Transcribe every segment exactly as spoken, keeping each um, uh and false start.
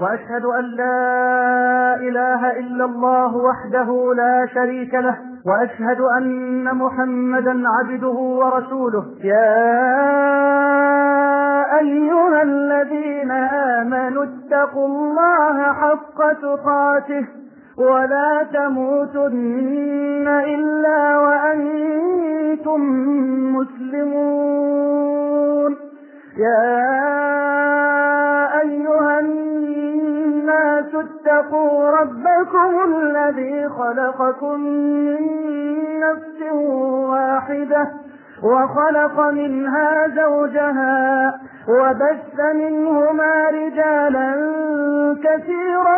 وأشهد أن لا إله إلا الله وحده لا شريك له، وأشهد أن محمدا عبده ورسوله. يا أيها الذين آمنوا اتقوا الله حق تقاته ولا تموتن إلا وأنتم مسلمون. يا أيها الناس اتقوا ربكم الذي خلقكم من نفس واحدة وخلق منها زوجها وبث منهما رجالا كثيرا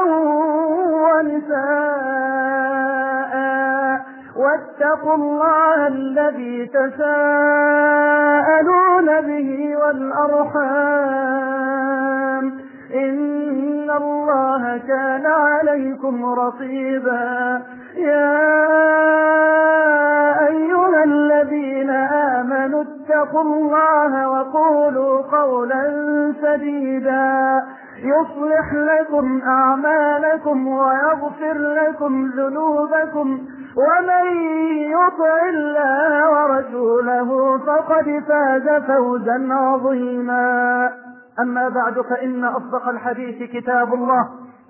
ونساء، واتقوا الله الذي تساءلون به والأرحام إن الله كان عليكم رقيبا. يا أيها الذين آمنوا اتقوا الله وقولوا قولا سديدا يصلح لكم أعمالكم ويغفر لكم ذنوبكم، ومن يطع الله ورسوله فقد فاز فوزا عظيما. أما بعد، فإن أصدق الحديث كتاب الله،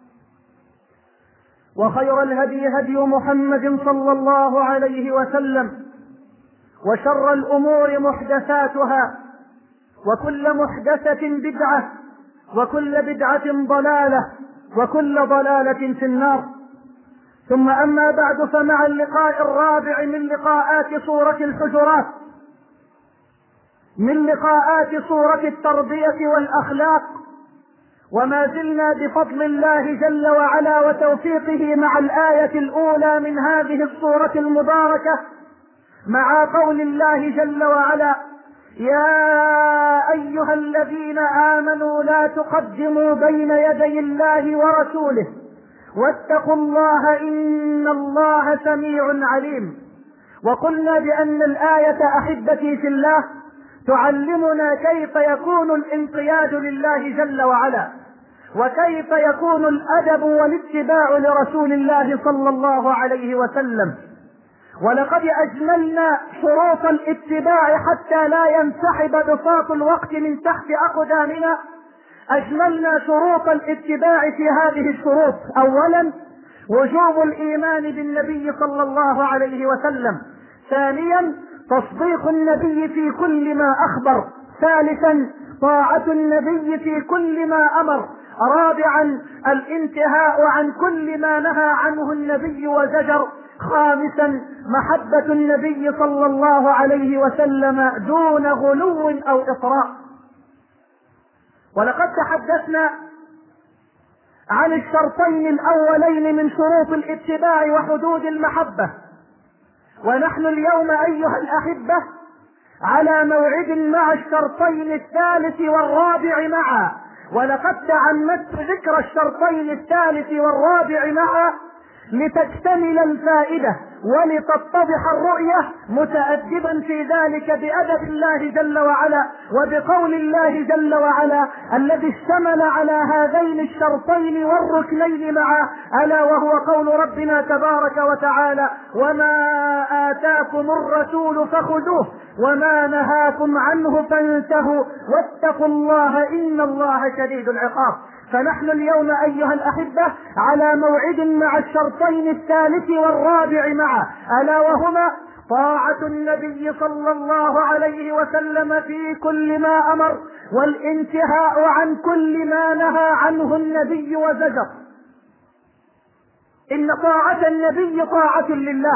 وخير الهدي هدي محمد صلى الله عليه وسلم، وشر الأمور محدثاتها، وكل محدثة بدعة، وكل بدعة ضلالة، وكل ضلالة في النار. ثم أما بعد، فمع اللقاء الرابع من لقاءات سورة الحجرات، من لقاءات سورة التربية والأخلاق، وما زلنا بفضل الله جل وعلا وتوفيقه مع الآية الأولى من هذه السورة المباركة، مع قول الله جل وعلا: يا أيها الذين آمنوا لا تقدموا بين يدي الله ورسوله واتقوا الله إن الله سميع عليم. وقلنا بأن الآية أحبتي في الله تعلمنا كيف يكون الانقياد لله جل وعلا، وكيف يكون الأدب والاتباع لرسول الله صلى الله عليه وسلم. ولقد أجملنا شروط الاتباع حتى لا ينسحب بساط الوقت من تحت أقدامنا. أجملنا شروط الاتباع في هذه الشروط: أولا وجوب الإيمان بالنبي صلى الله عليه وسلم، ثانيا تصديق النبي في كل ما أخبر، ثالثا طاعة النبي في كل ما أمر، رابعا الانتهاء عن كل ما نهى عنه النبي وزجر، خامسا محبة النبي صلى الله عليه وسلم دون غلو أو إطراء. ولقد تحدثنا عن الشرطين الأولين من شروط الاتباع وحدود المحبة، ونحن اليوم أيها الأحبة على موعد مع الشرطين الثالث والرابع معا. ولقد تعمدت ذكر الشرطين الثالث والرابع معا لتكتمل الفائدة ولتتضح الرؤية، متأدبا في ذلك بأدب الله جل وعلا وبقول الله جل وعلا الذي اشتمل على هذين الشرطين والركنين معا، ألا وهو قول ربنا تبارك وتعالى: وما آتاكم الرسول فخذوه وما نهاكم عنه فانتهوا واتقوا الله إن الله شديد العقاب. فنحن اليوم أيها الأحبة على موعد مع الشرطين الثالث والرابع معا، ألا وهما طاعة النبي صلى الله عليه وسلم في كل ما أمر، والانتهاء عن كل ما نهى عنه النبي وزجر. إن طاعة النبي طاعة لله،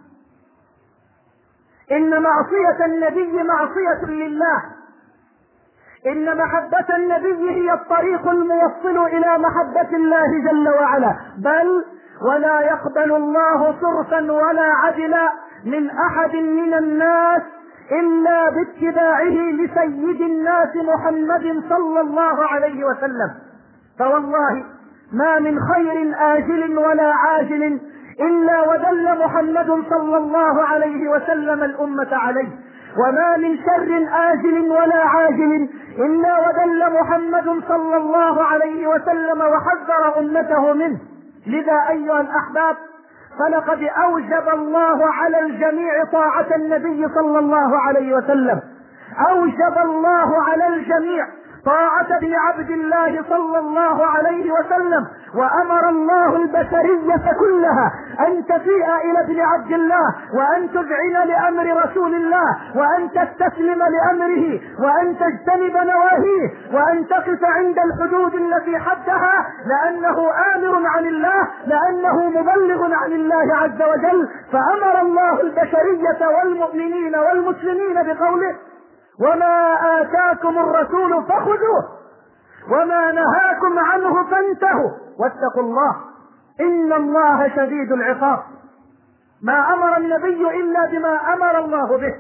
إن معصية النبي معصية لله، إن محبة النبي هي الطريق الموصل إلى محبة الله جل وعلا. بل ولا يقبل الله صرفا ولا عدلا من أحد من الناس إلا باتباعه لسيد الناس محمد صلى الله عليه وسلم. فوالله ما من خير آجل ولا عاجل إلا ودل محمد صلى الله عليه وسلم الأمة عليه. وما من شر آجل ولا عاجل إلا ودل محمد صلى الله عليه وسلم وحذر أمته منه. لذا أيها الأحباب، فلقد أوجب الله على الجميع طاعة النبي صلى الله عليه وسلم، أوجب الله على الجميع طاعة ابن عبد الله صلى الله عليه وسلم، وأمر الله البشرية كلها أن تفيء إلى ابن عبد الله، وأن تذعن لأمر رسول الله، وأن تستسلم لأمره، وأن تجتنب نواهيه، وأن تقف عند الحدود التي حدها، لأنه آمر عن الله، لأنه مبلغ عن الله عز وجل. فأمر الله البشرية والمؤمنين والمسلمين بقوله: وما آتاكم الرسول فخذوه وما نهاكم عنه فانتهوا واتقوا الله إن الله شديد العقاب. ما أمر النبي إلا بما أمر الله به،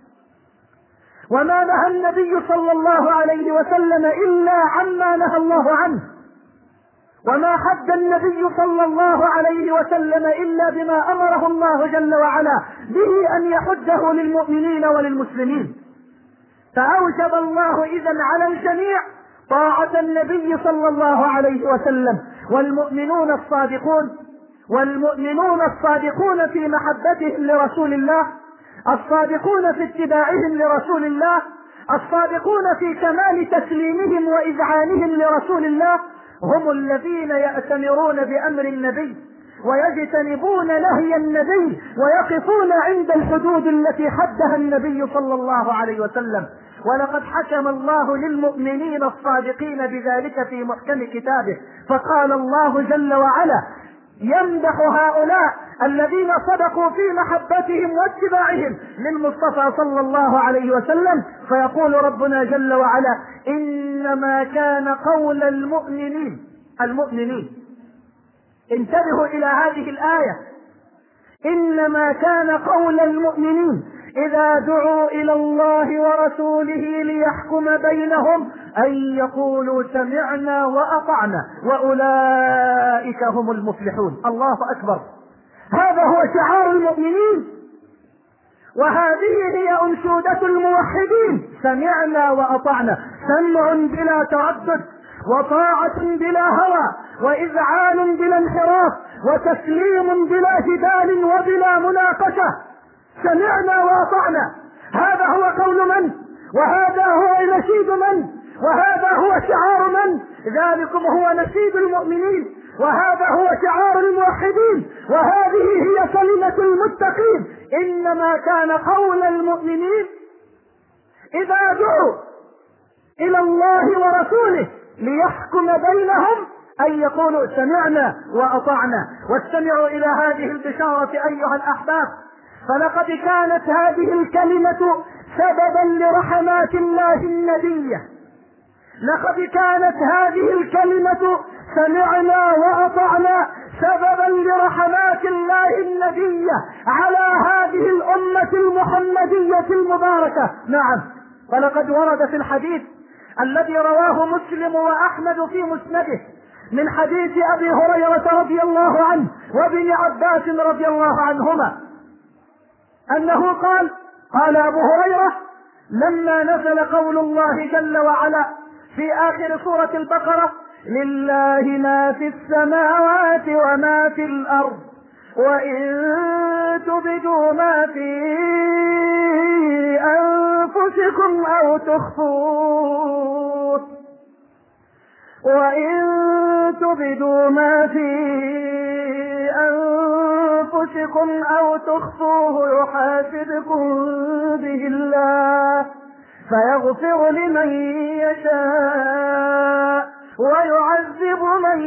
وما نهى النبي صلى الله عليه وسلم إلا عما نهى الله عنه، وما حد النبي صلى الله عليه وسلم إلا بما أمره الله جل وعلا به أن يحده للمؤمنين وللمسلمين. فأوجب الله إذن على الجميع طاعة النبي صلى الله عليه وسلم. والمؤمنون الصادقون والمؤمنون الصادقون في محبتهم لرسول الله، الصادقون في اتباعهم لرسول الله، الصادقون في كمال تسليمهم وإذعانهم لرسول الله، هم الذين يأتمرون بأمر النبي ويجتنبون نهي النبي ويقفون عند الحدود التي حدها النبي صلى الله عليه وسلم. ولقد حكم الله للمؤمنين الصادقين بذلك في محكم كتابه، فقال الله جل وعلا يمدح هؤلاء الذين صدقوا في محبتهم واتباعهم للمصطفى صلى الله عليه وسلم، فيقول ربنا جل وعلا: إنما كان قول المؤمنين المؤمنين انتبهوا إلى هذه الآية: إنما كان قول المؤمنين إذا دعوا إلى الله ورسوله ليحكم بينهم أن يقولوا سمعنا وأطعنا وأولئك هم المفلحون. الله أكبر، هذا هو شعار المؤمنين، وهذه هي أنشودة الموحدين: سمعنا وأطعنا، سمع بلا تردد، وطاعة بلا هوى، وإذعان بلا انحراف، وتسليم بلا جدال وبلا مناقشة. سمعنا وأطعنا، هذا هو قول من؟ وهذا هو نشيد من؟ وهذا هو شعار من؟ ذلكم هو نشيد المؤمنين، وهذا هو شعار الموحدين، وهذه هي كلمة المتقين. إنما كان قول المؤمنين إذا دعوا إلى الله ورسوله ليحكم بينهم أن يقولوا سمعنا وأطعنا. واستمعوا إلى هذه البشارة أيها الأحباب، فلقد كانت هذه الكلمة سببا لرحمات الله النبية، لقد كانت هذه الكلمة سمعنا وأطعنا سببا لرحمات الله النبية على هذه الأمة المحمدية المباركة. نعم، فلقد ورد في الحديث الذي رواه مسلم وأحمد في مسنده من حديث أبي هريرة رضي الله عنه وابن عباس رضي الله عنهما أنه قال: قال أبو هريرة: لما نزل قول الله جل وعلا في آخر سورة البقرة: لله ما في السماوات وما في الأرض وإن تبدوا ما في أنفسكم أو تخفوه وإن تبدوا ما في أنفسكم أو تخفوه يحاسبكم به الله فيغفر لمن يشاء ويعذب من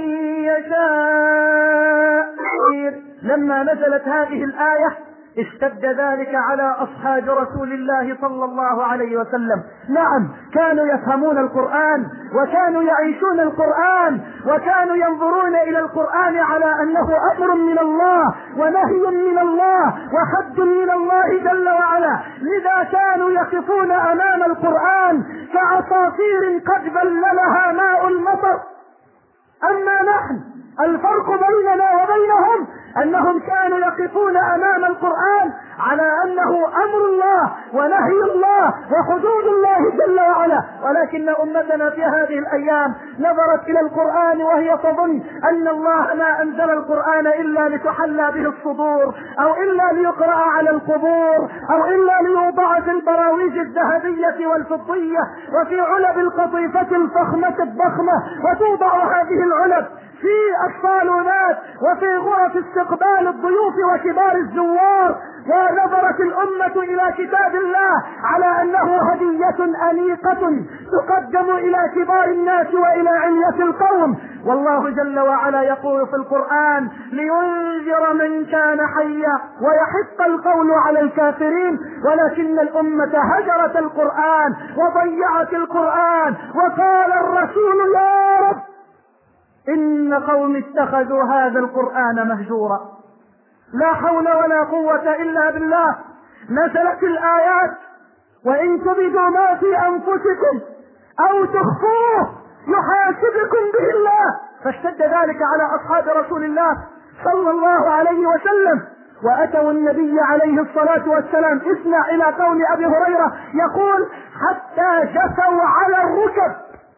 يشاء. لما نزلت هذه الآية اشتد ذلك على أصحاب رسول الله صلى الله عليه وسلم. نعم، كانوا يفهمون القرآن وكانوا يعيشون القرآن وكانوا ينظرون إلى القرآن على أنه أمر من الله ونهي من الله وحد من الله جل وعلا، لذا كانوا يقفون أمام القرآن كعصافير قد بللها ماء المطر. أما نحن الفرق بيننا وبينهم أنهم كانوا يقفون أمام القرآن على أنه أمر الله ونهي الله وحدود الله جل وعلا، ولكن أمتنا في هذه الأيام نظرت إلى القرآن وهي تظن أن الله ما أنزل القرآن إلا لتحلى به الصدور، أو إلا ليقرأ على القبور، أو إلا ليوضع في البراويج الذهبية والفضية وفي علب القطيفة الفخمة الضخمة، وتوضع هذه العلب في الصالونات وفي غرف استقبال الضيوف وكبار الزوار. ونظرت الأمة إلى كتاب الله على أنه هدية أنيقة تقدم إلى كبار الناس وإلى علية القوم، والله جل وعلا يقول في القرآن: لينذر من كان حيا ويحق القول على الكافرين. ولكن الأمة هجرت القرآن وضيعت القرآن، وقال الرسول: يا رب إن قوم اتخذوا هذا القرآن مهجورا. لا حول ولا قوة إلا بالله. نزلت الآيات: وإن تبدوا ما في أنفسكم أو تخفوه يحاسبكم به الله. فاشتد ذلك على أصحاب رسول الله صلى الله عليه وسلم، وأتوا النبي عليه الصلاة والسلام. اسمع إلى قول أبي هريرة يقول: حتى جثوا على الركب.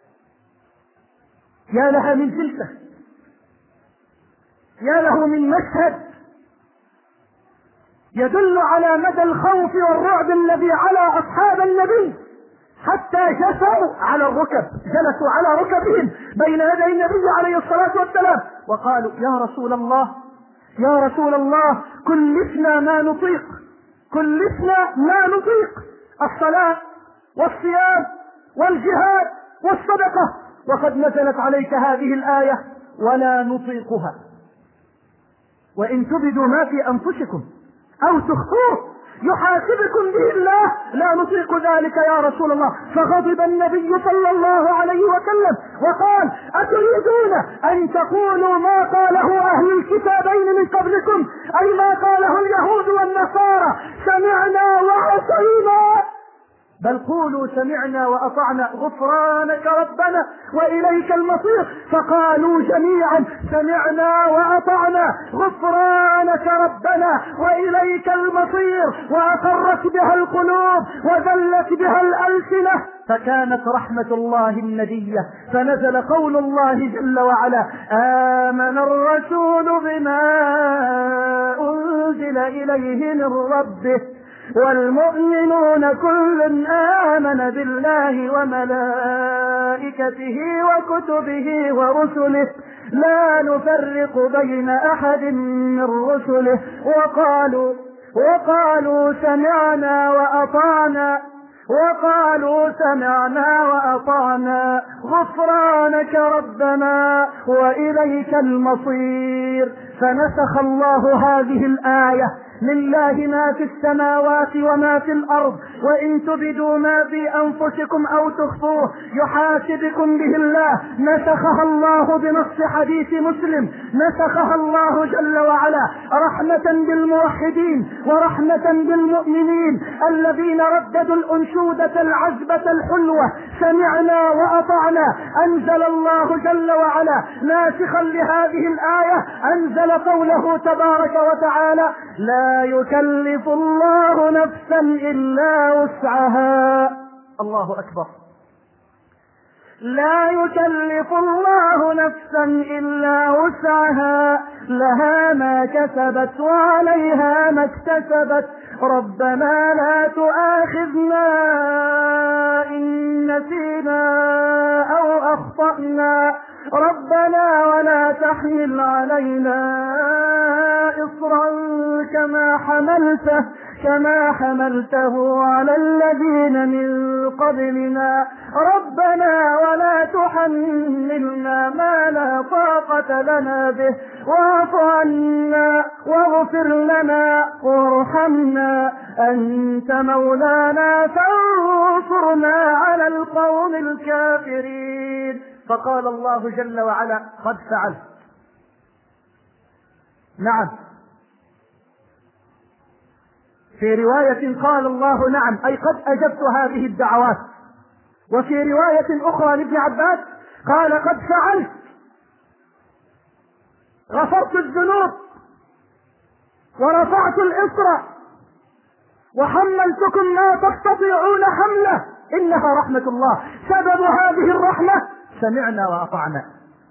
يا لها من جلسة، يا له من مشهد يدل على مدى الخوف والرعب الذي على أصحاب النبي. حتى جثوا على الركب، جلسوا على ركبهم بين يدي النبي عليه الصلاة والسلام، وقالوا: يا رسول الله يا رسول الله كلفنا ما نطيق، كلفنا ما نطيق، الصلاة والصيام والجهاد والصدقة، وقد نزلت عليك هذه الآية: ولا نطيقها. وإن تبدوا ما في أنفسكم أو تخفوه يحاسبكم به الله، لا نطيق ذلك يا رسول الله. فغضب النبي صلى الله عليه وسلم وقال: أتريدون أن تقولوا ما قاله أهل الكتابين من قبلكم، أي ما قاله اليهود والنصارى: سمعنا وعصينا؟ بل قولوا سمعنا وأطعنا غفرانك ربنا وإليك المصير. فقالوا جميعا: سمعنا وأطعنا غفرانك ربنا وإليك المصير، وأقرت بها القلوب وذلت بها الألسنة. فكانت رحمة الله الندية، فنزل قول الله جل وعلا: آمن الرسول بما أنزل إليه من ربه والمؤمنون كل آمن بالله وملائكته وكتبه ورسله لا نفرق بين أحد من رسله وقالوا وقالوا سمعنا وأطعنا وقالوا سمعنا وأطعنا غفرانك ربنا وإليك المصير. فنسخ الله هذه الآية: لله ما في السماوات وما في الأرض، وإن تبدوا ما في أنفسكم أو تخفوه يحاسبكم به الله. نسخها الله بنص حديث مسلم، نسخها الله جل وعلا رحمة بالموحدين ورحمة بالمؤمنين الذين رددوا الأنشودة العذبة الحلوة: سمعنا وأطعنا. أنزل الله جل وعلا ناسخا لهذه الآية، أنزل قوله تبارك وتعالى: لا يكلف الله نفسا إلا وسعها. الله أكبر. لا يكلف الله نفسا إلا وسعها، لها ما كسبت وعليها ما اكتسبت، ربنا لا تؤاخذنا إن نسينا أو أخطأنا، ربنا ولا تحمل علينا إصرا كما حملته كما حملته على الذين من قبلنا، ربنا ولا تحملنا ما لا طاقة لنا به، واعف عنا واغفر لنا وارحمنا، أنت مولانا فانصرنا على القوم الكافرين. فقال الله جل وعلا: قد فعلت. نعم. في رواية قال الله: نعم، أي قد أجبت هذه الدعوات. وفي رواية أخرى لابن عباس قال: قد فعلت. غفرت الذنوب ورفعت الإصر وحملتكم ما تستطيعون حمله، إنها رحمة الله. سبب هذه الرحمة سمعنا وأطعنا.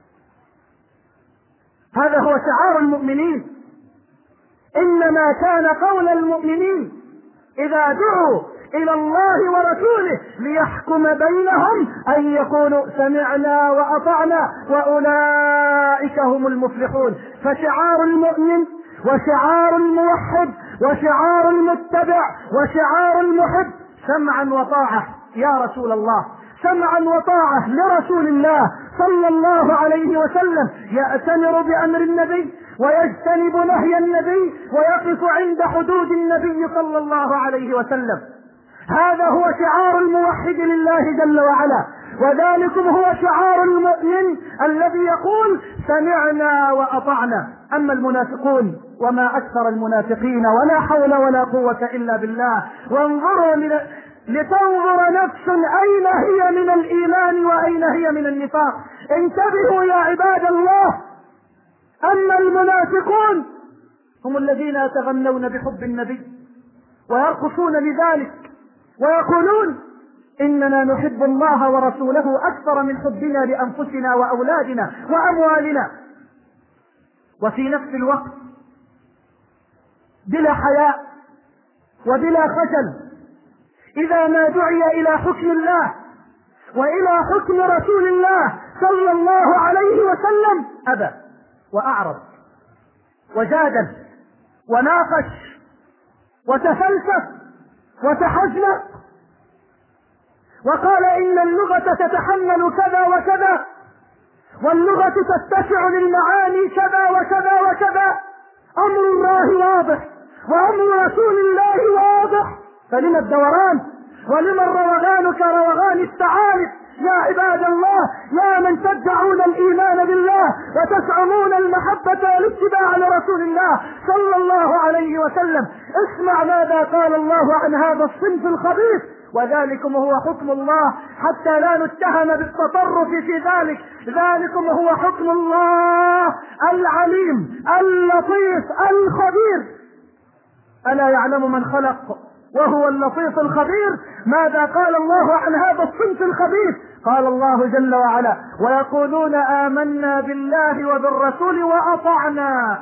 هذا هو شعار المؤمنين. إنما كان قول المؤمنين إذا دعوا إلى الله ورسوله ليحكم بينهم أن يقولوا سمعنا وأطعنا وأولئك هم المفلحون. فشعار المؤمن وشعار الموحد وشعار المتبع وشعار المحب سمعا وطاعة يا رسول الله، سمعا وطاعة لرسول الله صلى الله عليه وسلم، يأتمر بأمر النبي ويجتنب نهي النبي ويقف عند حدود النبي صلى الله عليه وسلم. هذا هو شعار الموحد لله جل وعلا، وذلكم هو شعار المؤمن الذي يقول سمعنا وأطعنا. أما المنافقون وما أكثر المنافقين، ولا حول ولا قوة إلا بالله. وانظروا من لتنظر نفس أين هي من الإيمان وأين هي من النفاق. انتبهوا يا عباد الله. أما المنافقون هم الذين يتغنون بحب النبي ويرقصون لذلك ويقولون إننا نحب الله ورسوله أكثر من حبنا لأنفسنا وأولادنا وأموالنا، وفي نفس الوقت بلا حياء وبلا خجل إذا ما دعي إلى حكم الله وإلى حكم رسول الله صلى الله عليه وسلم أبى وأعرض وجادل وناقش وتفلسف وتحزلق وقال إن اللغة تتحمل كذا وكذا، واللغة تتسع للمعاني كذا وكذا وكذا. أمر الله واضح وأمر رسول الله واضح، فلما الدوران ولما الروغان كروغان الثعالب؟ يا عباد الله، يا من تدعون الإيمان بالله وتزعمون المحبة والاتباع لرسول الله صلى الله عليه وسلم، اسمع ماذا قال الله عن هذا الصنف الخبيث. وذلكم هو حكم الله، حتى لا نتهم بالتطرف في ذلك. ذلكم هو حكم الله العليم اللطيف الخبير. ألا يعلم من خلق وهو اللطيف الخبير؟ ماذا قال الله عن هذا الصنف الخبيث؟ قال الله جل وعلا ويقولون آمنا بالله وبالرسول وأطعنا.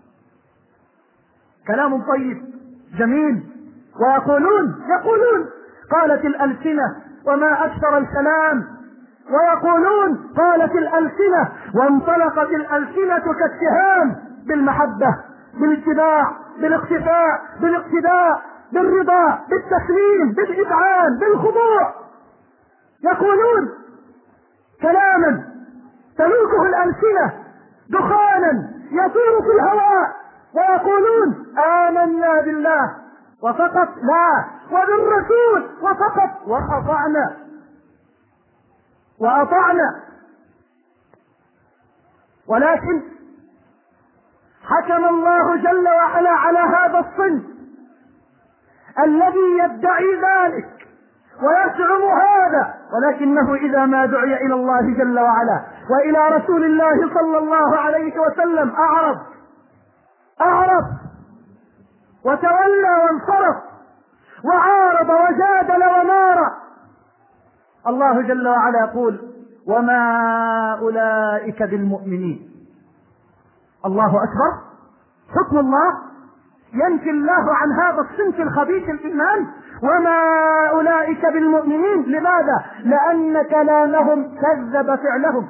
كلام طيب جميل. ويقولون يقولون قالت الألسنة وما أكثر الكلام، ويقولون قالت الألسنة وانطلقت الألسنة كالسهام بالمحبة بالاتباع بالاقتفاء بالاقتداء بالرضا بالتسليم بالإذعان بالخضوع. يقولون كلاما تلوكه الألسنة دخانا يطير في الهواء، ويقولون آمنا بالله وفقط لا وبالرسول وفقط وأطعنا وأطعنا. ولكن حكم الله جل وعلا على هذا الصنف الذي يدعي ذلك ويزعم هذا، ولكنه إذا ما دعي إلى الله جل وعلا وإلى رسول الله صلى الله عليه وسلم أعرض أعرض وتولى وانصرف وعارض وجادل ومار. الله جل وعلا يقول وما أولئك بالمؤمنين. الله أكبر. حكم الله ينفي الله عن هذا الصنف الخبيث الإيمان وما أولئك بالمؤمنين. لماذا؟ لأن كلامهم كذب فعلهم.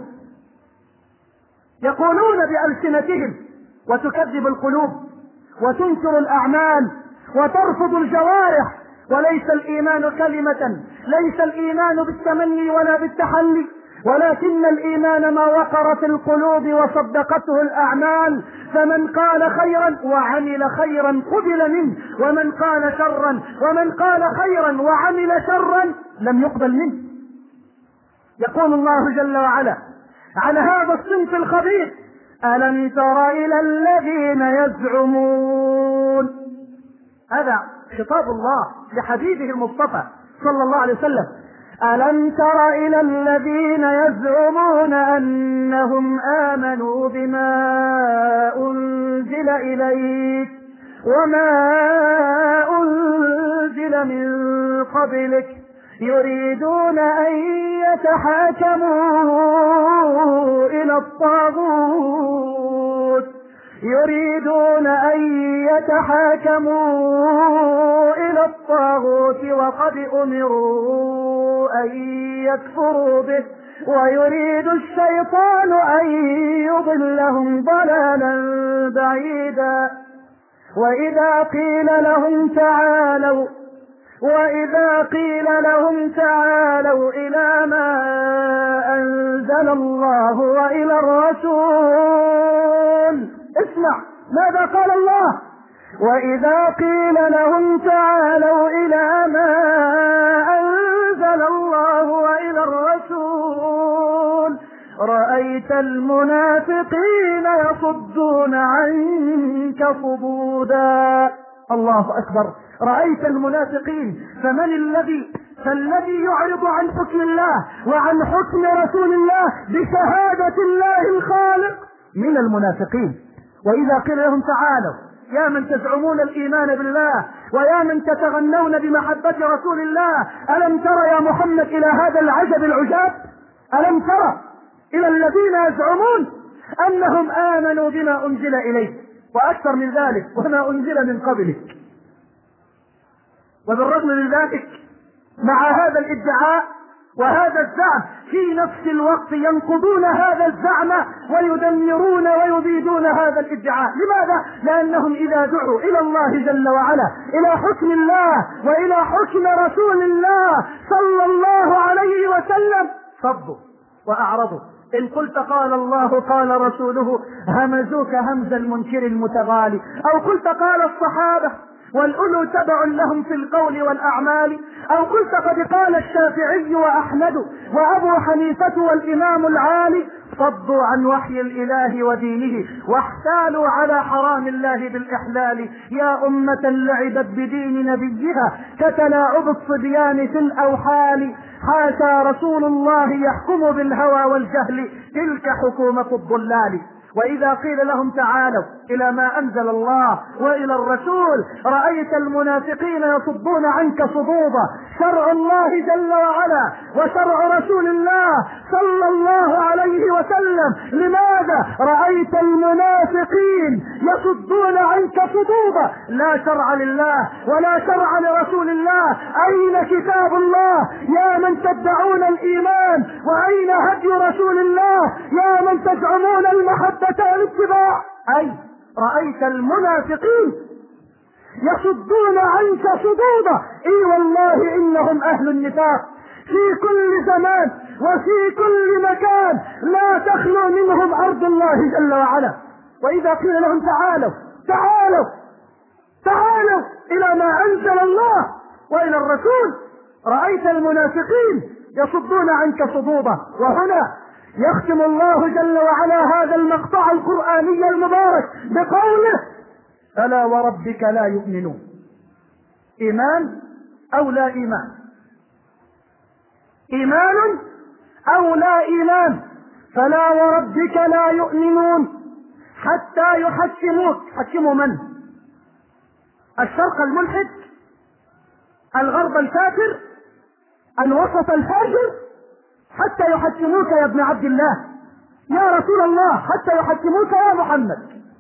يقولون بألسنتهم وتكذب القلوب وتنكر الأعمال وترفض الجوارح. وليس الإيمان كلمة، ليس الإيمان بالتمني ولا بالتحلي، ولكن الإيمان ما وقر في القلوب وصدقته الأعمال. فمن قال خيرا وعمل خيرا قبل منه، ومن قال شرا ومن قال خيرا وعمل شرا لم يقبل منه. يقول الله جل وعلا على هذا الصنف الخبيث ألم تر إلى الذين يزعمون. هذا خطاب الله لحبيبه المصطفى صلى الله عليه وسلم. ألم تر إلى الذين يزعمون أنهم آمنوا بما أنزل إليك وما أنزل من قبلك يريدون أن يتحاكموا إلى الطاغوت يريدون أن يتحاكموا إلى الطاغوت وقد أمروا أن يكفروا به ويريد الشيطان أن يضلهم ضلالا بعيدا. وإذا قيل لهم تعالوا وإذا قيل لهم تعالوا إلى ما أنزل الله وإلى الرسول، اسمع ماذا قال الله: وإذا قيل لهم تعالوا إلى ما أنزل الله وإلى الرسول رأيت المنافقين يصدون عنك صدودا. الله أكبر. رأيت المنافقين. فمن الذي فالذي يعرض عن حكم الله وعن حكم رسول الله بشهادة الله الخالق من المنافقين. وإذا قيل لهم تعالوا يا من تزعمون الإيمان بالله ويا من تتغنون بمحبة رسول الله، ألم تر يا محمد إلى هذا العجب العجاب؟ ألم تر إلى الذين يزعمون أنهم آمنوا بما أنزل إليك وأكثر من ذلك وما أنزل من قبلك، وبالرغم من ذلك مع هذا الادعاء وهذا الزعم في نفس الوقت ينقضون هذا الزعم ويدمرون ويبيدون هذا الادعاء. لماذا؟ لأنهم إذا دعوا إلى الله جل وعلا إلى حكم الله وإلى حكم رسول الله صلى الله عليه وسلم صدوا وأعرضوا. إن قلت قال الله قال رسوله همزوك همز المنكر المتغالي، أو قلت قال الصحابة والأولو تبع لهم في القول والأعمال، أو قلت قد قال الشافعي وأحمد وأبو حنيفة والإمام العالي، صدوا عن وحي الإله ودينه واحتالوا على حرام الله بالإحلال. يا أمة لعبت بدين نبيها كتلاعب الصبيان في الأوحال، حاشا رسول الله يحكم بالهوى والجهل، تلك حكومة الضلال. وإذا قيل لهم تعالوا إلى ما أنزل الله وإلى الرسول رأيت المنافقين يصدون عنك صدودا. شرع الله جل وعلا وشرع رسول الله صلى الله عليه وسلم، لماذا رأيت المنافقين يصدون عنك صدودا؟ لا شرع لله ولا شرع لرسول الله. أين كتاب الله يا من تدعون الإيمان؟ وأين هدي رسول الله يا من تزعمون المحبة والاتباع؟ أي رأيت المنافقين يصدون عنك صدودا. اي والله انهم اهل النفاق في كل زمان وفي كل مكان، لا تخلو منهم ارض الله جل وعلا. واذا قيل لهم تعالوا تعالوا تعالوا الى ما انزل الله والى الرسول رأيت المنافقين يصدون عنك صدودا. وهنا يختم الله جل وعلا هذا المقطع القرآني المبارك بقوله: ألا وربك لا يؤمنون. إيمان أو لا إيمان، إيمان أو لا إيمان. فلا وربك لا يؤمنون حتى يحكموك. حكموا من؟ الشرق الملحد، الغرب الكافر، الوسط الفاجر، حتى يحكموك يا ابن عبد الله يا رسول الله، حتى يحكموك يا محمد.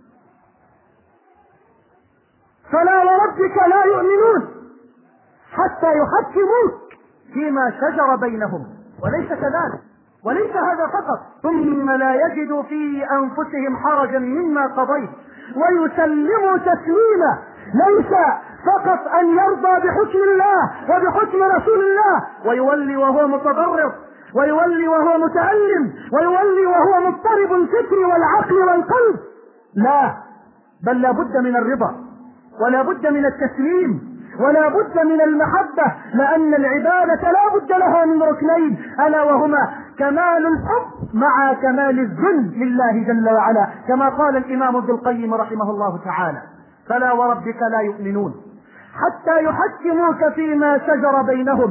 فلا وربك لا يؤمنون حتى يحكموك فيما شجر بينهم. وليس كذلك، وليس هذا فقط، ثم لا يجدوا في أنفسهم حرجا مما قضيت ويسلموا تسليما. ليس فقط أن يرضى بحكم الله وبحكم رسول الله ويولي وهو متضرر، ويولي وهو متألم، ويولي وهو مضطرب الفكر والعقل والقلب. لا، بل لا بد من الرضا، ولا بد من التسليم، ولا بد من المحبة، لأن العبادة لا بد لها من ركنين، ألا وهما كمال الحب مع كمال الذل لله جل وعلا، كما قال الإمام ابن القيم رحمه الله تعالى: فلا وربك لا يؤمنون حتى يحكموك فيما شجر بينهم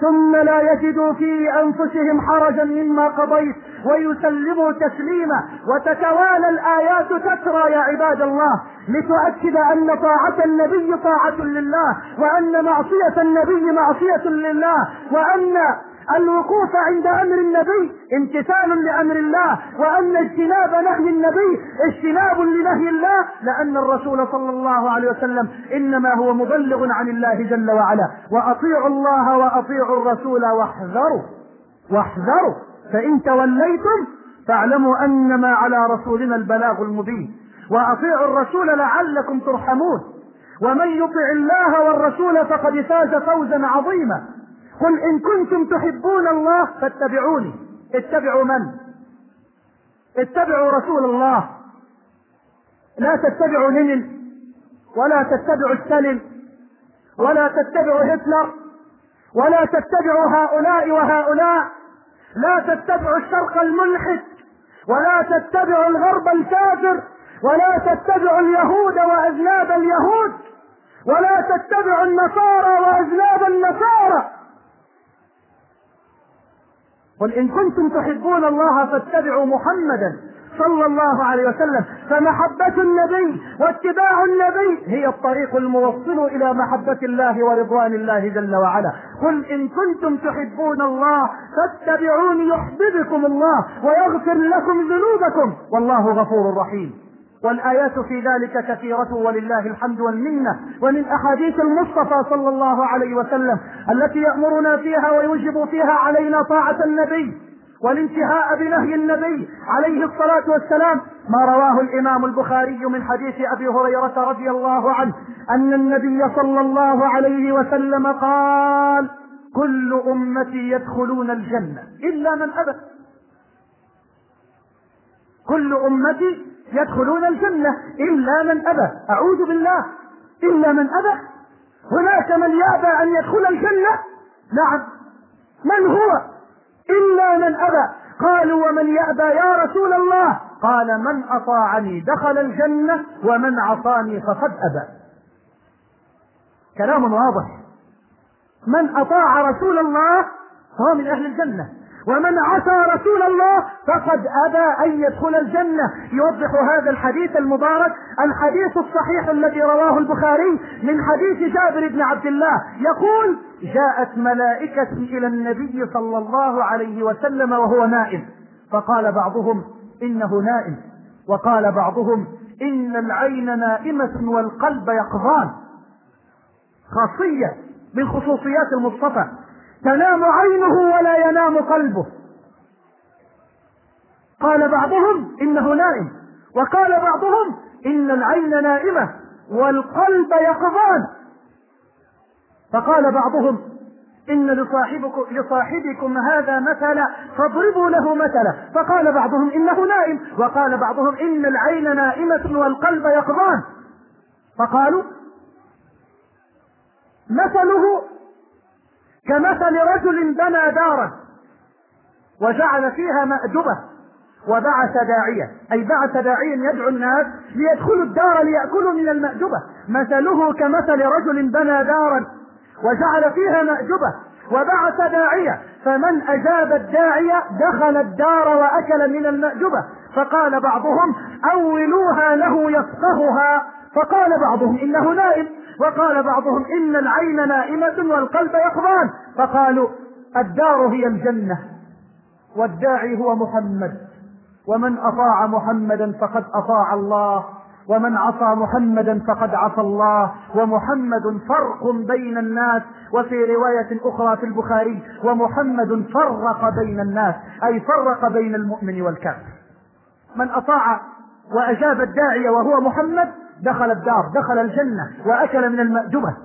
ثم لا يجدوا في أنفسهم حرجا مما قضيت ويسلموا تسليما. وتتوالى الآيات تترى يا عباد الله لتؤكد أن طاعة النبي طاعة لله، وأن معصية النبي معصية لله، وأن الوقوف عند أمر النبي امتثال لأمر الله، وأن اجتناب نهي النبي اجتناب لنهي الله، لأن الرسول صلى الله عليه وسلم إنما هو مبلغ عن الله جل وعلا. وأطيعوا الله وأطيعوا الرسول واحذروا واحذروا فإن توليتم فاعلموا أنما على رسولنا البلاغ المبين. وأطيعوا الرسول لعلكم ترحمون. ومن يطع الله والرسول فقد فاز فوزا عظيما. قل إن كنتم تحبون الله فاتبعوني. اتبعوا من؟ اتبعوا رسول الله، لا تتبعوا لينين، ولا تتبعوا ستالين، ولا تتبعوا هتلر، ولا تتبعوا هؤلاء وهؤلاء، لا تتبعوا الشرق الملحد، ولا تتبعوا الغرب الكافر، ولا تتبعوا اليهود وأذناب اليهود، ولا تتبعوا النصارى وأذناب النصارى. قل إن كنتم تحبون الله فاتبعوا محمدا صلى الله عليه وسلم. فمحبة النبي واتباع النبي هي الطريق الموصل إلى محبة الله ورضوان الله جل وعلا. قل إن كنتم تحبون الله فاتبعوني يحببكم الله ويغفر لكم ذنوبكم والله غفور رحيم. والآيات في ذلك كثيرة ولله الحمد والمنة. ومن أحاديث المصطفى صلى الله عليه وسلم التي يأمرنا فيها ويوجب فيها علينا طاعة النبي والانتهاء بنهي النبي عليه الصلاة والسلام ما رواه الإمام البخاري من حديث أبي هريرة رضي الله عنه أن النبي صلى الله عليه وسلم قال: كل أمتي يدخلون الجنة إلا من أبى. كل أمتي يدخلون الجنة إلا من أبى. أعوذ بالله، إلا من أبى؟ هناك من يأبى أن يدخل الجنة؟ نعم. من هو؟ إلا من أبى. قالوا: ومن يأبى يا رسول الله؟ قال: من أطاعني دخل الجنة ومن عصاني فقد أبى. كلام واضح. من أطاع رسول الله فهو من أهل الجنة، ومن عصى رسول الله فقد أبى أن يدخل الجنة. يوضح هذا الحديث المبارك الحديث الصحيح الذي رواه البخاري من حديث جابر بن عبد الله يقول: جاءت ملائكة إلى النبي صلى الله عليه وسلم وهو نائم، فقال بعضهم: إنه نائم، وقال بعضهم: إن العين نائمة والقلب يقظان. خاصية من خصوصيات المصطفى، تنام عينه ولا ينام قلبه. قال بعضهم: إنه نائم، وقال بعضهم: إن العين نائمة والقلب يقظان. فقال بعضهم: إن لصاحبكم, لصاحبكم هذا مثلا فاضربوا له مثلا. فقال بعضهم: إنه نائم، وقال بعضهم: إن العين نائمة والقلب يقظان. فقالوا: مثله كمثل رجل بنى دارا وجعل فيها مأدبة وبعث داعية، أي بعث داعيا يدعو الناس ليدخلوا الدار ليأكلوا من المأدبة. مثله كمثل رجل بنى دارا وجعل فيها مأدبة وبعث داعية، فمن أجاب الداعية دخل الدار وأكل من المأدبة. فقال بعضهم: أولوها له يفقهها. فقال بعضهم: إنه نائم، وقال بعضهم: إن العين نائمة والقلب يقظان. فقالوا: الدار هي الجنة والداعي هو محمد، ومن أطاع محمدا فقد أطاع الله، ومن عصى محمدا فقد عصى الله، ومحمد فرق بين الناس. وفي رواية أخرى في البخاري: ومحمد فرق بين الناس، أي فرق بين المؤمن والكافر. من أطاع وأجاب الداعية وهو محمد دخل الدار، دخل الجنة وأكل من المأدبة.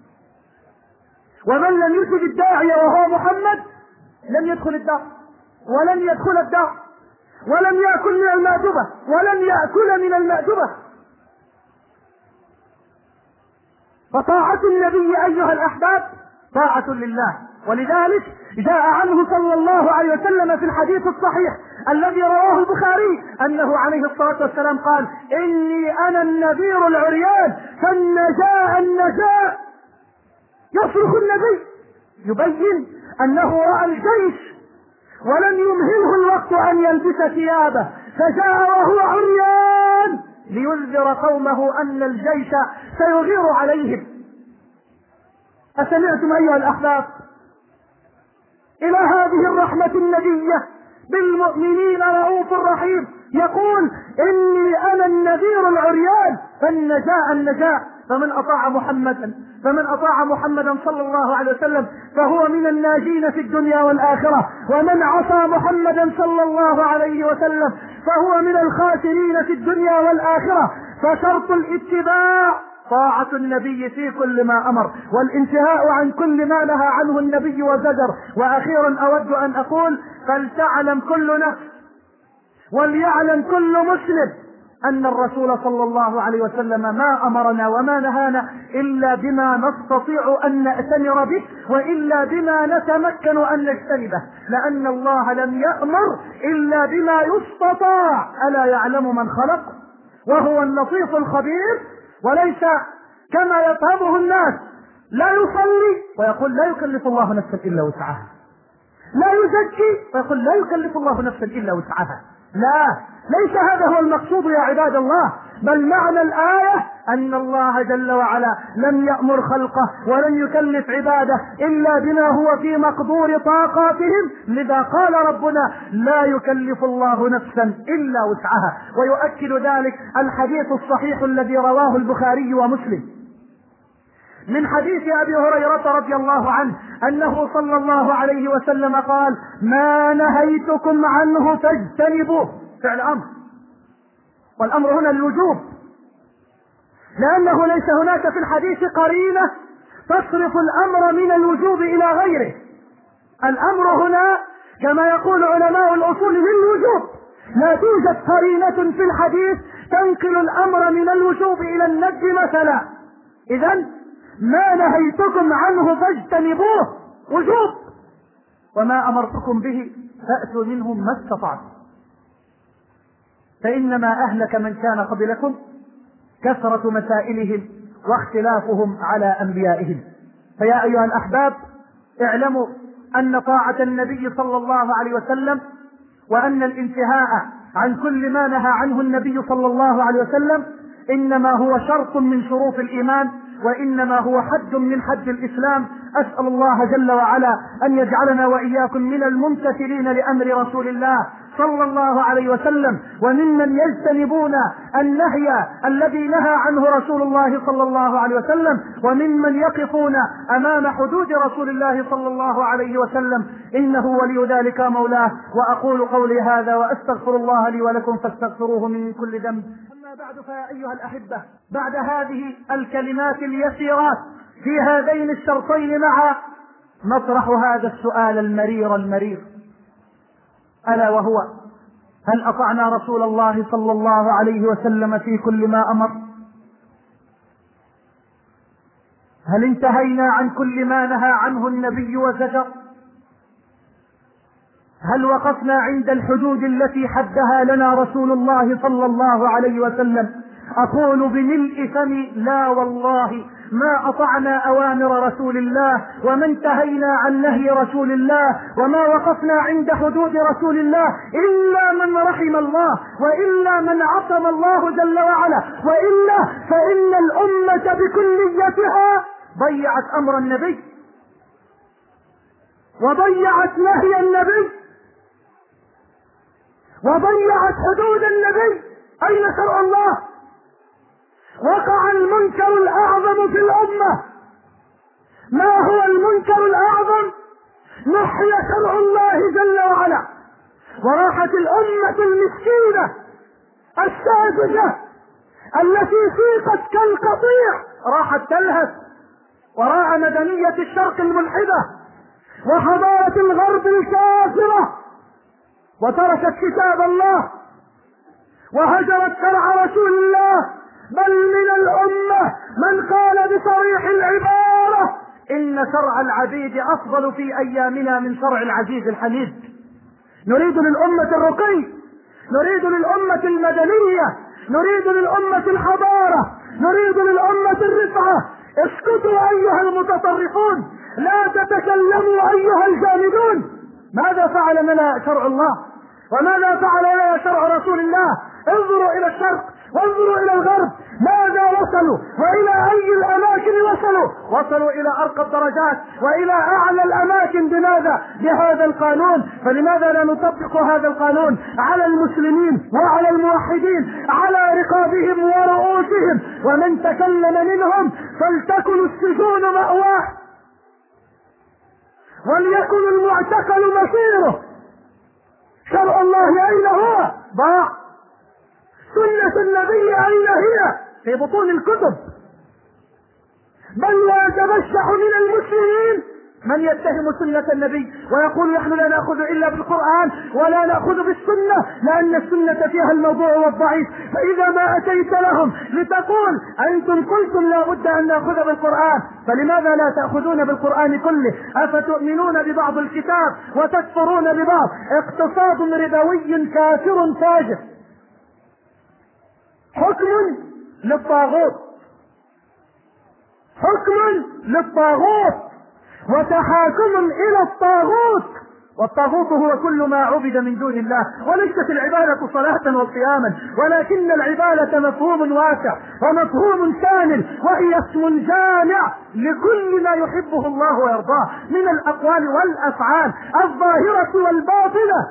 ومن لم يجب الداعية وهو محمد لم يدخل الدار، ولن يدخل الدار، ولم يأكل من المأدبة، ولن يأكل من المأدبة. فطاعة النبي أيها الأحباب طاعة لله. ولذلك جاء عنه صلى الله عليه وسلم في الحديث الصحيح الذي رواه البخاري أنه عليه الصلاة والسلام قال: إني أنا النذير العريان فالنجاء النجاء. يصرخ النبي يبين أنه رأى الجيش ولم يمهله الوقت أن يلبس ثيابه، فجاء وهو عريان لينذر قومه أن الجيش سيغير عليهم. أسمعتم أيها الأحباب إلى هذه الرحمة النبية بالمؤمنين رؤوف رحيم، يقول إني أنا النذير العريان فالنجاء النجاء. فمن أطاع محمدا فمن أطاع محمدا صلى الله عليه وسلم فهو من الناجين في الدنيا والآخرة، ومن عصى محمدا صلى الله عليه وسلم فهو من الخاسرين في الدنيا والآخرة. فشرط الاتباع طاعة النبي في كل ما أمر، والانتهاء عن كل ما نهى عنه النبي وزجر. وأخيرا أود أن أقول فلتعلم كل نفس وليعلم كل مسلم أن الرسول صلى الله عليه وسلم ما أمرنا وما نهانا إلا بما نستطيع أن نأتمر به، وإلا بما نتمكن أن نجتنبه، لأن الله لم يأمر إلا بما يستطاع. ألا يعلم من خلق وهو اللطيف الخبير؟ وليس كما يفهمه الناس، لا يصلي ويقول لا يكلف الله نفسا إلا وسعها، لا يزكي ويقول لا يكلف الله نفسا إلا وسعها. لا، ليس هذا هو المقصود يا عباد الله، بل معنى الآية أن الله جل وعلا لم يأمر خلقه ولن يكلف عباده إلا بما هو في مقدور طاقاتهم. لذا قال ربنا لا يكلف الله نفسا إلا وسعها. ويؤكد ذلك الحديث الصحيح الذي رواه البخاري ومسلم من حديث أبي هريرة رضي الله عنه أنه صلى الله عليه وسلم قال ما نهيتكم عنه فاجتنبوه. فعل أمر، والأمر هنا الوجوب، لأنه ليس هناك في الحديث قرينة تصرف الأمر من الوجوب إلى غيره. الأمر هنا كما يقول علماء الأصول للوجوب، لا توجد قرينة في الحديث تنقل الأمر من الوجوب إلى الندب مثلا. إذن ما نهيتكم عنه فاجتنبوه وجوب، وما أمرتكم به فأتوا منه ما استطعتم، فإنما أهلك من كان قبلكم كثرة مسائلهم واختلافهم على أنبيائهم. فيا أيها الأحباب اعلموا أن طاعة النبي صلى الله عليه وسلم وأن الانتهاء عن كل ما نهى عنه النبي صلى الله عليه وسلم إنما هو شرط من شروط الإيمان، وإنما هو حد من حد الإسلام. أسأل الله جل وعلا أن يجعلنا وإياكم من الممتثلين لأمر رسول الله صلى الله عليه وسلم، وممن يجتنبون النهي الذي نهى عنه رسول الله صلى الله عليه وسلم، وممن يقفون أمام حدود رسول الله صلى الله عليه وسلم، إنه ولي ذلك مولاه. وأقول قولي هذا وأستغفر الله لي ولكم فاستغفروه من كل ذنب. أما بعد فيا أيها الأحبة، بعد هذه الكلمات اليسيرات في هذين الشرطين معا نطرح هذا السؤال المرير المرير، ألا وهو هل أطعنا رسول الله صلى الله عليه وسلم في كل ما أمر؟ هل انتهينا عن كل ما نهى عنه النبي وزجر؟ هل وقفنا عند الحدود التي حدها لنا رسول الله صلى الله عليه وسلم؟ أقول بملء فمي لا والله ما أطعنا أوامر رسول الله، وما انتهينا عن نهي رسول الله، وما وقفنا عند حدود رسول الله إلا من رحم الله، وإلا من عصم الله جل وعلا، وإلا فإن الأمة بكليتها ضيعت أمر النبي وضيعت نهي النبي وضيعت حدود النبي. أين شرع الله؟ وقع المنكر الأعظم في الأمة. ما هو المنكر الأعظم؟ نحي شرع الله جل وعلا، وراحت الأمة المسكينة الساذجة التي سيقت كالقطيع راحت تلهث وراء مدنية الشرق الملحدة وحضارة الغرب الكافرة، وتركت كتاب الله وهجرت شرع رسول الله. بل من الأمة من قال بصريح العبارة إن شرع العبيد أفضل في أيامنا من شرع العزيز الحميد. نريد للأمة الرقي، نريد للأمة المدنية، نريد للأمة الحضارة، نريد للأمة الرفعة. اسكتوا أيها المتطرفون لا تتكلموا أيها الجامدون. ماذا فعل لنا شرع الله وماذا فعل لنا شرع رسول الله؟ انظروا إلى الشرق وانظروا إلى الغرب، ماذا وصلوا وإلى أي الأماكن وصلوا؟ وصلوا إلى أرقى الدرجات وإلى أعلى الأماكن. بماذا؟ بهذا القانون. فلماذا لا نطبق هذا القانون على المسلمين وعلى الموحدين على رقابهم ورؤوسهم؟ ومن تكلم منهم فلتكن السجون مأواه وليكن المعتقل مصيره. شرع الله أين هو؟ ضاع. سنة النبي أين هي؟ في بطون الكتب. بل ويتبشح من المسلمين من يتهم سنة النبي ويقول نحن لا نأخذ إلا بالقرآن ولا نأخذ بالسنة لأن السنة فيها الموضوع والضعيف. فإذا ما أتيت لهم لتقول أنتم قلتم لا بد أن نأخذ بالقرآن، فلماذا لا تأخذون بالقرآن كله؟ أفتؤمنون ببعض الكتاب وتكفرون ببعض؟ اقتصاد ربوي كافر فاجر، حكم للطاغوت، حكم للطاغوت وتحاكم إلى الطاغوت. والطاغوت هو كل ما عبد من دون الله، وليست العبادة صلاة وصياما، ولكن العبادة مفهوم واسع ومفهوم شامل، وهي اسم جامع لكل ما يحبه الله ويرضاه من الأقوال والأفعال الظاهرة والباطنة.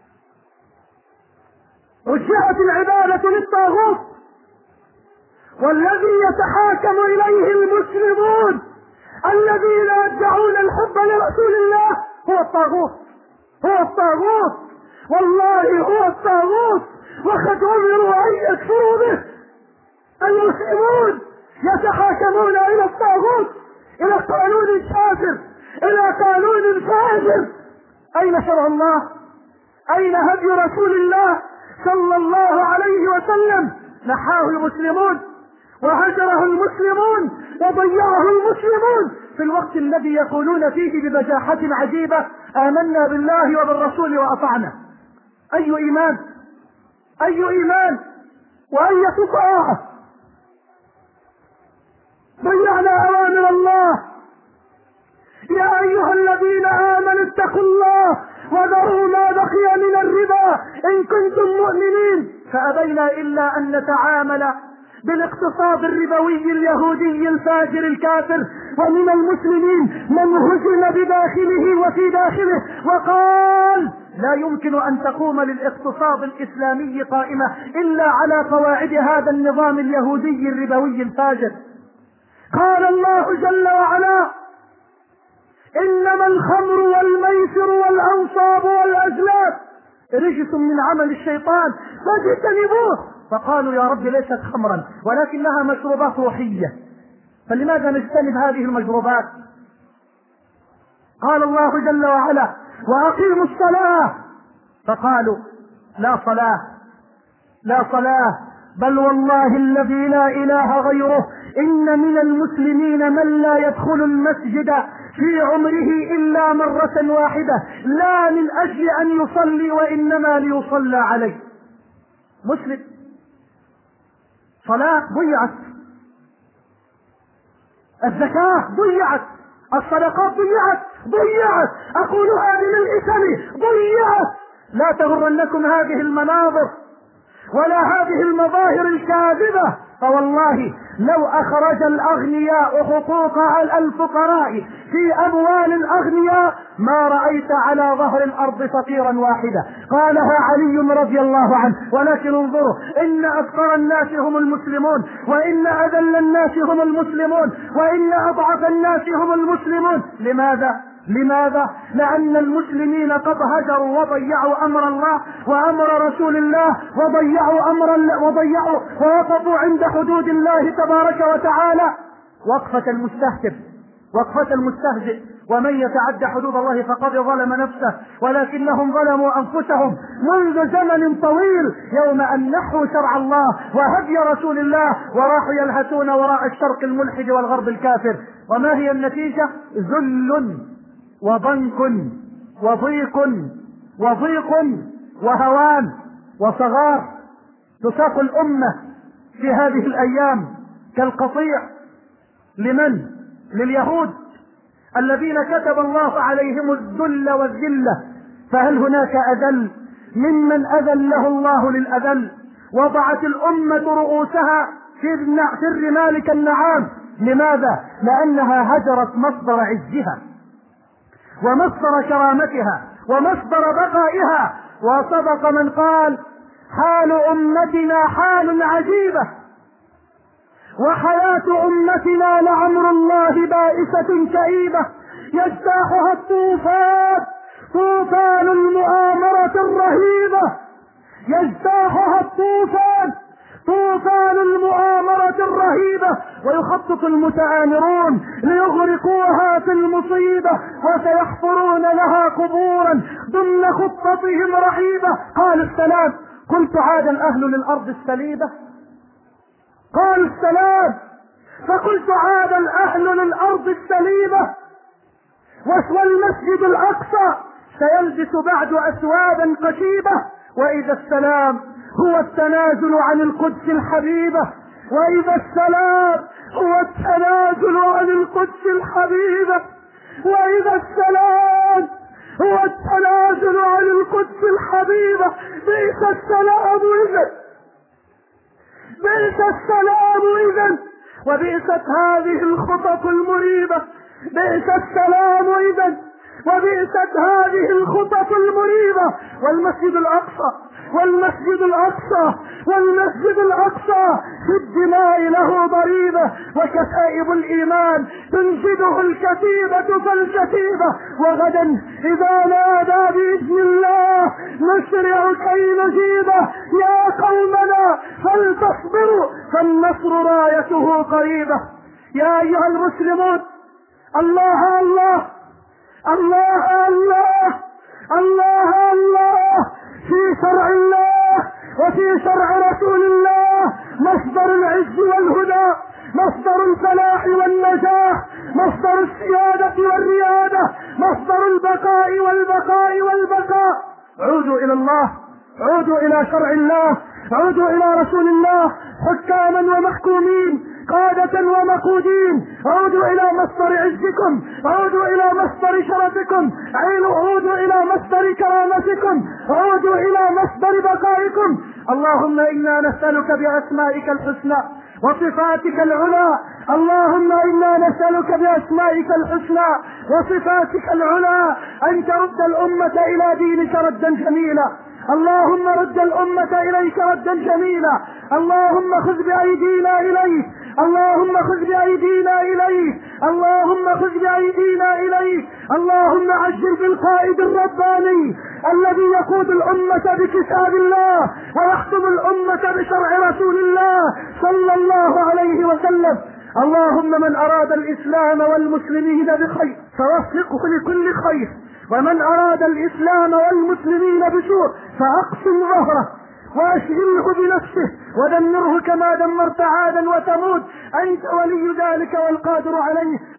وجهت العبادة للطاغوت، والذي يتحاكم إليه المسلمون الذين يدعون الحب لرسول الله هو الطاغوت، هو الطاغوت، والله هو الطاغوت. وقد أمروا أن يكفروا به. المسلمون يتحاكمون إلى الطاغوت، إلى قانون الكافر، إلى قانون فاجر. أين شرع الله؟ أين هدي رسول الله صلى الله عليه وسلم؟ نحاه المسلمون وهجره المسلمون وضيعه المسلمون في الوقت الذي يقولون فيه ببجاحة عجيبة آمنا بالله وبالرسول وأطعنا. أي إيمان، أي إيمان وأية طاعة؟ ضيعنا أوامر الله. يا أيها الذين آمنوا اتقوا الله وذروا ما بقي من الربا إن كنتم مؤمنين. فأبينا إلا أن نتعامل بالاقتصاد الربوي اليهودي الفاجر الكافر. ومن المسلمين من هزم بداخله وفي داخله وقال لا يمكن أن تقوم للاقتصاد الإسلامي قائمة إلا على قواعد هذا النظام اليهودي الربوي الفاجر. قال الله جل وعلا إنما الخمر والميسر والأنصاب والأزلام رجس من عمل الشيطان فاجتنبوه. فقالوا يا رب ليست خمرا ولكنها مشروبات روحية، فلماذا نجتنب هذه المشروبات؟ قال الله جل وعلا وأقيموا الصلاة، فقالوا لا صلاة لا صلاة. بل والله الذي لا إله غيره إن من المسلمين من لا يدخل المسجد في عمره إلا مرة واحدة لا من أجل أن يصلي وإنما ليصلى عليه. مسلم صلاة ضيعت، الزكاة ضيعت، الصدقات ضيعت ضيعت أقولها من الإثم ضيعت. لا تغرنكم هذه المناظر ولا هذه المظاهر الكاذبة. فوالله لو أخرج الأغنياء حقوق الفقراء في أموال الأغنياء ما رأيت على ظهر الأرض فقيرا واحدا. قالها علي رضي الله عنه. ولكن انظروا إن أفقر الناس هم المسلمون، وإن أذل الناس هم المسلمون، وإن أضعف الناس هم المسلمون. لماذا؟ لماذا؟ لأن المسلمين قد هجروا وضيعوا أمر الله وأمر رسول الله وضيعوا أمر الله وضيعوا ووقفوا عند حدود الله تبارك وتعالى وقفة المستهتر، وقفة المستهزئ. ومن يتعدى حدود الله فقد ظلم نفسه، ولكنهم ظلموا أنفسهم منذ زمن طويل يوم أن نحوا شرع الله وهدي رسول الله وراحوا يلهثون وراء الشرق الملحد والغرب الكافر. وما هي النتيجة؟ ذل وضنك وضيق وضيق وهوان وصغار. تساق الأمة في هذه الأيام كالقطيع. لمن؟ لليهود الذين كتب الله عليهم الذل والذلة، فهل هناك أذل ممن أذله الله للأذل؟ وضعت الأمة رؤوسها في الرمال كالنعام. لماذا؟ لأنها هجرت مصدر عزها ومصدر كرامتها ومصدر بقائها. وصدق من قال: حال أمتنا حال عجيبة، وحياة أمتنا لعمر الله بائسة كئيبة، يجتاحها الطوفان، طوفان المؤامرة الرهيبة، يجتاحها الطوفان، طوفان المؤامرة الرهيبة، ويخطط المتآمرون ليغرقوها في المصيبة، وسيحفرون لها قبورا ضمن خطتهم رهيبة. قال السلام: قلت عاد الأهل للأرض السليبة. قال السلام: فقلت عاد الأهل للأرض السليبة. والمسجد الأقصى سيلبس بعد أثوابا قشيبة. وإذا السلام هو التنازل عن القدس الحبيبة، وإذا السلام هو التنازل عن القدس الحبيبة، وإذا السلام هو التنازل عن القدس الحبيبة. بئس السلام إذن، بئس السلام إذن، وبئست هذه الخطط المريبة. بئس السلام إذن، وبئست هذه الخطط المريبة. والمسجد الأقصى، والمسجد الأقصى، والمسجد الأقصى في الدماء له ضريبة، وكتائب الإيمان تنشده الكتيبة فالكتيبة. وغدا إذا نادى بإذن الله نسرع كي نجيبه. يا قومنا فلتصبروا فالنصر رايته قريبة. يا أيها المسلمون، الله الله الله الله الله الله في شرع الله وفي شرع رسول الله مصدر العز والهدى، مصدر الفلاح والنجاح، مصدر السيادة والريادة، مصدر البقاء والبقاء والبقاء. عودوا إلى الله، عودوا إلى شرع الله، عودوا إلى رسول الله، حكاما ومحكومين، قادة ومقودين. عودوا إلى مصدر عزكم، عودوا إلى مصدر شرفكم، عودوا إلى مصدر كرامتكم، عودوا إلى مصدر بقائكم. اللهم إنا نسألك بأسمائك الحسنى وصفاتك العلى، اللهم إنا نسألك بأسمائك الحسنى وصفاتك العلى أن ترد الأمة إلى دينك ردا جميلا. اللهم رد الأمة إليك ردا جميلا. اللهم خذ بأيدينا إليك، اللهم خذ بأيدينا إليك، اللهم خذ بأيدينا إليك. اللهم عجل بالقائد الرباني الذي يقود الأمة بكتاب الله ويخطب الأمة بشرع رسول الله صلى الله عليه وسلم. اللهم من أراد الإسلام والمسلمين بخير فوفقه لكل خير، ومن أراد الإسلام والمسلمين بسوء فأقسم ظهره وأشغله بنفسه ودمره كما دمرت عادا وثمود. أنت ولي ذلك والقادر عليه.